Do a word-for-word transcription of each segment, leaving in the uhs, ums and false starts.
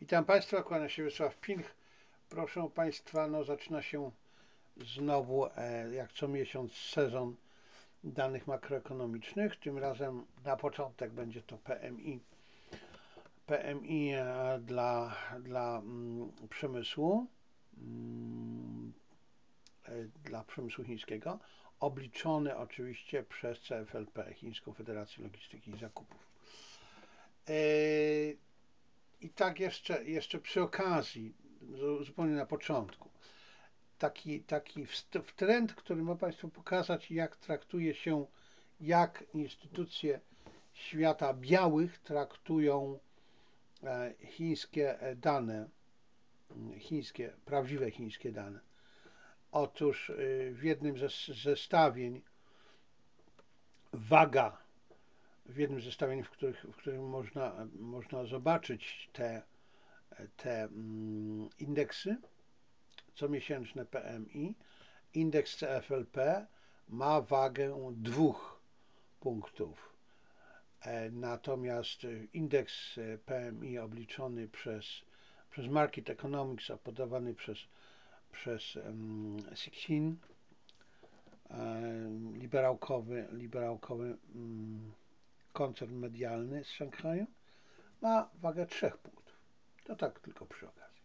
Witam Państwa, kłania się Wiesław Pilch. Proszę Państwa, no zaczyna się znowu, e, jak co miesiąc, sezon danych makroekonomicznych. Tym razem na początek będzie to P M I. P M I e, dla, dla mm, przemysłu, mm, e, dla przemysłu chińskiego, obliczony oczywiście przez C F L P, Chińską Federację Logistyki i Zakupów. E, I tak jeszcze, jeszcze przy okazji, zupełnie na początku, taki, taki wtręt, który ma Państwu pokazać, jak traktuje się, jak instytucje świata białych traktują chińskie dane, chińskie, prawdziwe chińskie dane. Otóż w jednym ze zestawień waga, w jednym z zestawień, w których, w którym można, można zobaczyć te, te indeksy, comiesięczne P M I, indeks C F L P ma wagę dwóch punktów. Natomiast indeks P M I obliczony przez, przez Market Economics, a podawany przez, przez um, Sixin, um, liberałkowy, liberałkowy um, koncern medialny z Szanghaju, ma wagę trzech punktów. To tak tylko przy okazji.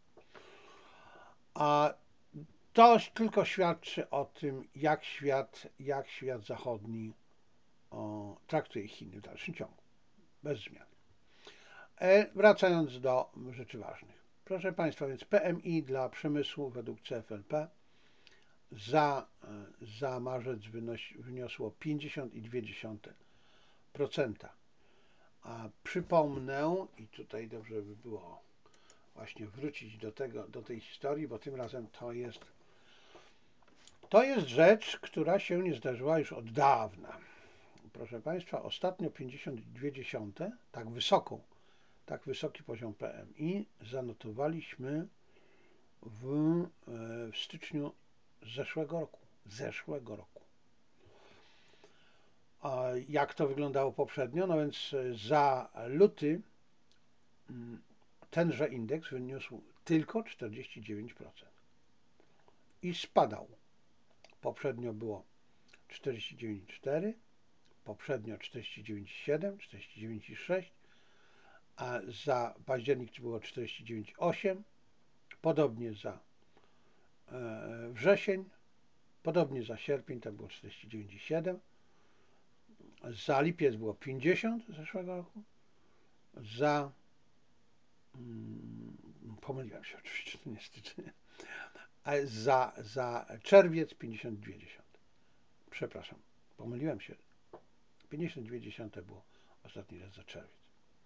A to tylko świadczy o tym, jak świat, jak świat zachodni o, traktuje Chiny w dalszym ciągu, bez zmian. E, wracając do rzeczy ważnych. Proszę Państwa, więc P M I dla przemysłu według C F L P za, za marzec wynosi, wyniosło pięćdziesiąt przecinek dwa procent. A przypomnę, i tutaj dobrze by było właśnie wrócić do, tego, do tej historii, bo tym razem to jest To jest rzecz, która się nie zdarzyła już od dawna. Proszę Państwa, ostatnio pięćdziesiąt przecinek dwa, tak wysoką, tak wysoki poziom P M I zanotowaliśmy w, w styczniu zeszłego roku. Zeszłego roku. A jak to wyglądało poprzednio? No więc za luty tenże indeks wyniósł tylko czterdzieści dziewięć procent i spadał. Poprzednio było czterdzieści dziewięć przecinek cztery, poprzednio czterdzieści dziewięć przecinek siedem, czterdzieści dziewięć przecinek sześć, a za październik było czterdzieści dziewięć przecinek osiem, podobnie za e, wrzesień, podobnie za sierpień to było czterdzieści dziewięć przecinek siedem, za lipiec było pięćdziesiąt zeszłego roku, za mm, pomyliłem się oczywiście, to nie styczeń, a za, za czerwiec pięćdziesiąt dwa przecinek dziesięć. Przepraszam, pomyliłem się. pięćdziesiąt dwa przecinek dziesięć było ostatni raz za czerwiec.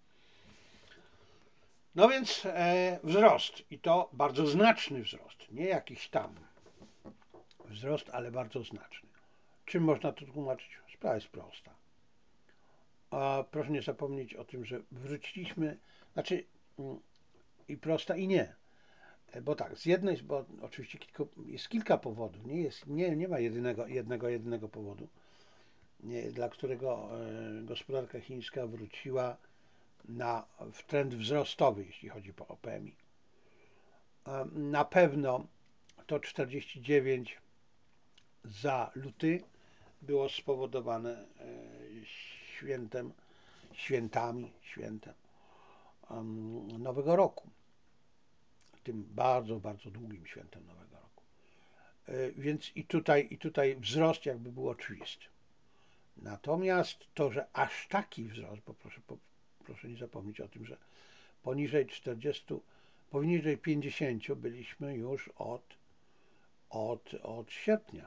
No więc e, wzrost i to bardzo znaczny wzrost, nie jakiś tam wzrost, ale bardzo znaczny. Czym można to tłumaczyć? Sprawa jest prosta. A proszę nie zapomnieć o tym, że wróciliśmy, znaczy mm, i prosta i nie, bo tak, z jednej, bo oczywiście kilku, jest kilka powodów, nie, jest, nie, nie ma jedynego, jednego, jednego powodu, nie, dla którego e, gospodarka chińska wróciła na, w trend wzrostowy, jeśli chodzi o P M I. Na pewno to czterdzieści dziewięć za luty było spowodowane świętem, świętami, świętem Nowego Roku. Tym bardzo, bardzo długim świętem Nowego Roku. Więc i tutaj, i tutaj wzrost jakby był oczywisty. Natomiast to, że aż taki wzrost, bo proszę, proszę nie zapomnieć o tym, że poniżej czterdziestu, poniżej pięćdziesięciu byliśmy już od, od, od sierpnia.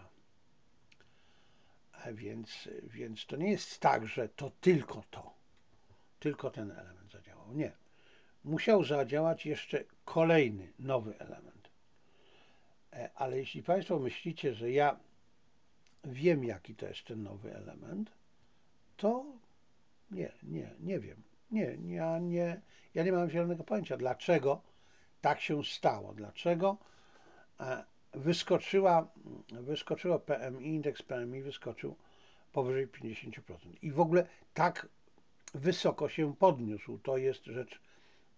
A więc, więc to nie jest tak, że to tylko to, tylko ten element zadziałał. Nie. Musiał zadziałać jeszcze kolejny, nowy element. Ale jeśli Państwo myślicie, że ja wiem, jaki to jest ten nowy element, to nie, nie, nie wiem. Nie, ja nie, ja nie mam zielonego pojęcia, dlaczego tak się stało, dlaczego wyskoczyła, wyskoczyło P M I, indeks P M I wyskoczył powyżej pięćdziesiąt procent i w ogóle tak wysoko się podniósł. To jest rzecz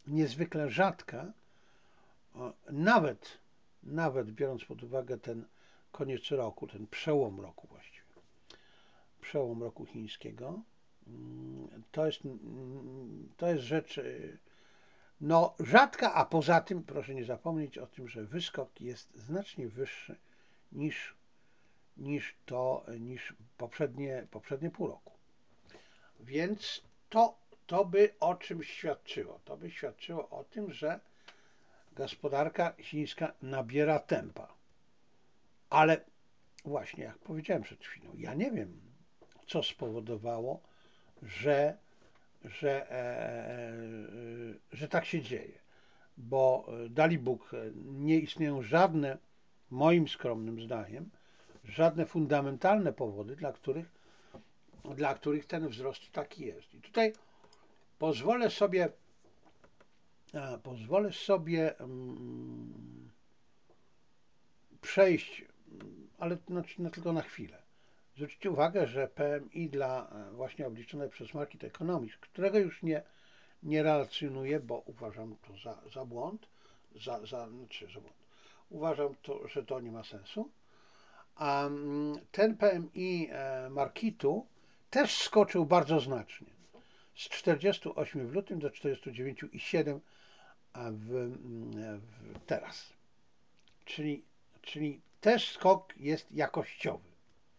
niezwykle rzadka, nawet, nawet biorąc pod uwagę ten koniec roku, ten przełom roku właściwie, przełom roku chińskiego, to jest, to jest rzecz no, rzadka, a poza tym proszę nie zapomnieć o tym, że wyskok jest znacznie wyższy niż, niż to, niż poprzednie, poprzednie pół roku. Więc to, to by o czymś świadczyło. To by świadczyło o tym, że gospodarka chińska nabiera tempa. Ale właśnie, jak powiedziałem przed chwilą, ja nie wiem, co spowodowało, że, że, e, e, że tak się dzieje. Bo dalibóg nie istnieją żadne, moim skromnym zdaniem, żadne fundamentalne powody, dla których, dla których ten wzrost taki jest. I tutaj pozwolę sobie, pozwolę sobie um, przejść, ale znaczy, no, tylko na chwilę. Zwróćcie uwagę, że P M I dla właśnie obliczone przez Market Economics, którego już nie, nie relacjonuję, bo uważam to za, za błąd, za, za, znaczy za błąd. Uważam, to, że to nie ma sensu. A ten P M I Markitu też skoczył bardzo znacznie. Z czterdziestu ośmiu w lutym do czterdziestu dziewięciu i siedem w, w teraz. Czyli, czyli też skok jest jakościowy.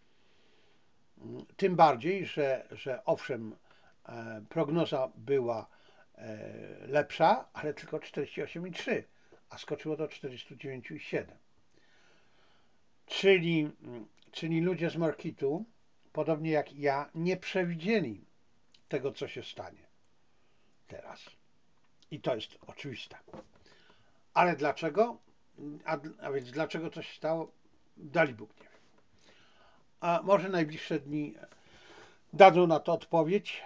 Tym bardziej, że, że owszem, prognoza była lepsza, ale tylko czterdzieści osiem i trzy, a skoczyło do czterdziestu dziewięciu i siedem. Czyli, czyli ludzie z marketu, podobnie jak ja, nie przewidzieli tego, co się stanie teraz. I to jest oczywiste. Ale dlaczego? A, a więc dlaczego to się stało? Dalibóg nie wiem. A może najbliższe dni dadzą na to odpowiedź.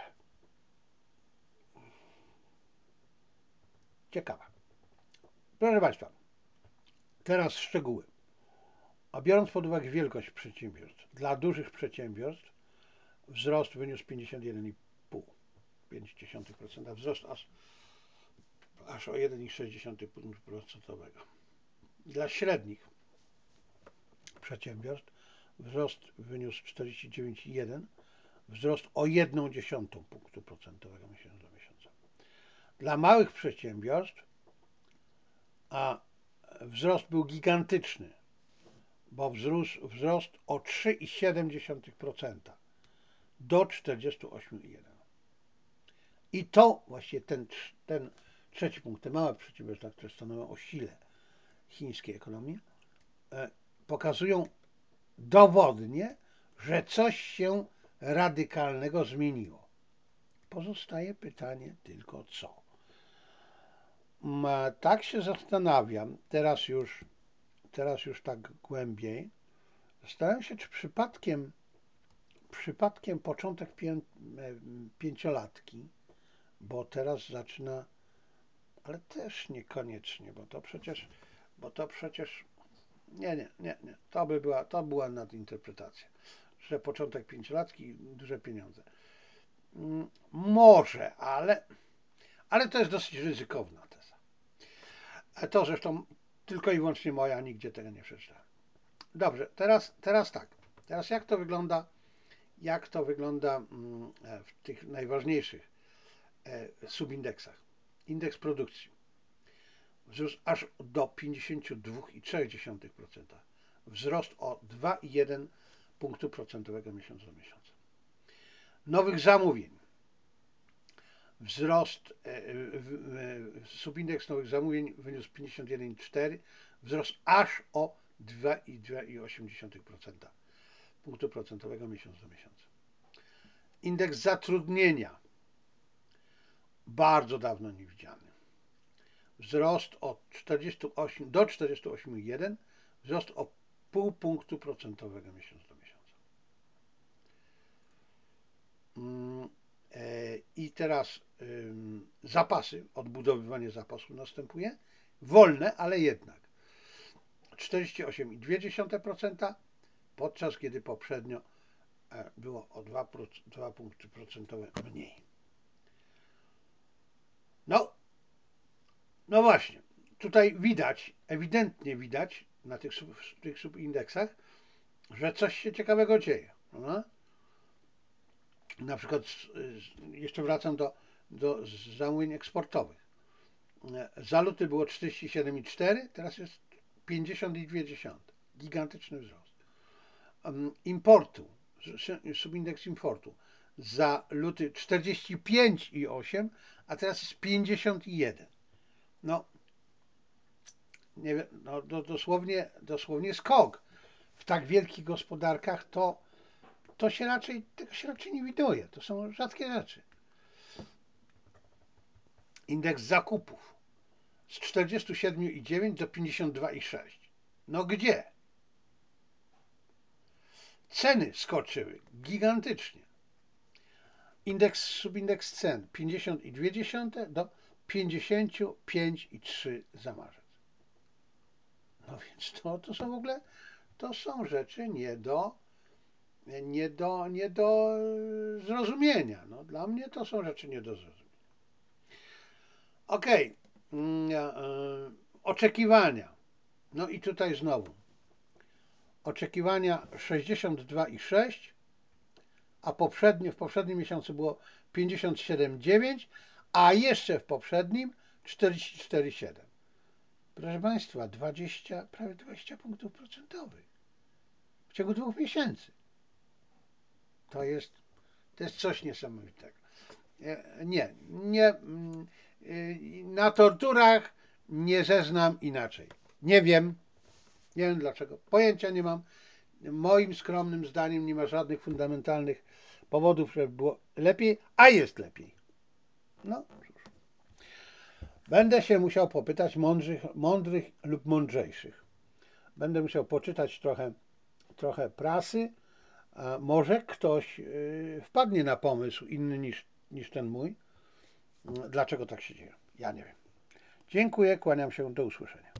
Ciekawa. Proszę Państwa, teraz szczegóły. A biorąc pod uwagę wielkość przedsiębiorstw, dla dużych przedsiębiorstw wzrost wyniósł pięćdziesiąt jeden przecinek pięć procent, wzrost aż, aż o jeden przecinek sześć punktu procentowego. Dla średnich przedsiębiorstw wzrost wyniósł czterdzieści dziewięć przecinek jeden, wzrost o jeden dziesiąty punktu procentowego miesiąc do miesiąca. Dla małych przedsiębiorstw a wzrost był gigantyczny, bo wzrósł wzrost o trzy przecinek siedem procent do czterdziestu ośmiu przecinek jeden. I to właśnie ten, ten trzeci punkt, te małe przedsiębiorstwa, które stanowią o sile chińskiej ekonomii, pokazują dowodnie, że coś się radykalnego zmieniło. Pozostaje pytanie tylko co. Tak się zastanawiam, teraz już, teraz już tak głębiej, zastanawiam się, czy przypadkiem, przypadkiem początek pię, pięciolatki, bo teraz zaczyna, ale też niekoniecznie, bo to przecież, bo to przecież, nie, nie, nie, nie, to by była, to była nadinterpretacja, że początek pięciolatki i duże pieniądze. Może, ale, ale to jest dosyć ryzykowna teza. To zresztą tylko i wyłącznie moja, nigdzie tego nie przeczytałem. Dobrze, teraz, teraz tak. Teraz jak to wygląda, jak to wygląda w tych najważniejszych subindeksach? Indeks produkcji wzrósł aż do pięćdziesiąt dwa przecinek trzy procent. Wzrost o dwa przecinek jeden punktu procentowego miesiąc do miesiąca. Nowych zamówień. Wzrost, subindeks nowych zamówień wyniósł pięćdziesiąt jeden przecinek cztery, wzrost aż o dwa przecinek osiem procent punktu procentowego miesiąc do miesiąca. Indeks zatrudnienia, bardzo dawno niewidziany. Wzrost od czterdziestu ośmiu do czterdziestu ośmiu przecinek jeden, wzrost o pół punktu procentowego miesiąc do miesiąca. I teraz zapasy, odbudowywanie zapasów następuje, wolne, ale jednak. czterdzieści osiem przecinek dwa procent, podczas kiedy poprzednio było o dwa punkty procentowe mniej. No, No właśnie, tutaj widać, ewidentnie widać na tych, sub, tych subindeksach, że coś się ciekawego dzieje. No? Na przykład jeszcze wracam do, do zamówień eksportowych. Za luty było czterdzieści siedem przecinek cztery, teraz jest pięćdziesiąt przecinek dwa. Gigantyczny wzrost. Importu, subindeks importu za luty czterdzieści pięć przecinek osiem, a teraz jest pięćdziesiąt jeden. No, nie wiem, no dosłownie, dosłownie skok. W tak wielkich gospodarkach to, to się raczej, tego się raczej nie widuje. To są rzadkie rzeczy. Indeks zakupów z czterdzieści siedem przecinek dziewięć do pięćdziesiąt dwa przecinek sześć. No gdzie? Ceny skoczyły gigantycznie. Indeks, subindeks cen pięćdziesiąt przecinek dwa do pięćdziesiąt pięć przecinek trzy za marzec. No więc to, to są w ogóle, to są rzeczy nie do, nie do, nie do zrozumienia. No, dla mnie to są rzeczy nie do zrozumienia. Okej, okay. Oczekiwania. No i tutaj znowu. Oczekiwania sześćdziesiąt dwa przecinek sześć, a poprzednie, w poprzednim miesiącu było pięćdziesiąt siedem przecinek dziewięć, a jeszcze w poprzednim czterdzieści cztery przecinek siedem. Proszę Państwa, dwadzieścia, prawie dwadzieścia punktów procentowych w ciągu dwóch miesięcy. To jest, to jest coś niesamowitego. Nie, nie, na torturach nie zeznam inaczej. Nie wiem, nie wiem dlaczego. Pojęcia nie mam. Moim skromnym zdaniem nie ma żadnych fundamentalnych powodów, żeby było lepiej, a jest lepiej. No cóż. Będę się musiał popytać mądrych, mądrych lub mądrzejszych. Będę musiał poczytać trochę, trochę prasy. A może ktoś wpadnie na pomysł inny niż, niż ten mój. Dlaczego tak się dzieje? Ja nie wiem. Dziękuję, kłaniam się, do usłyszenia.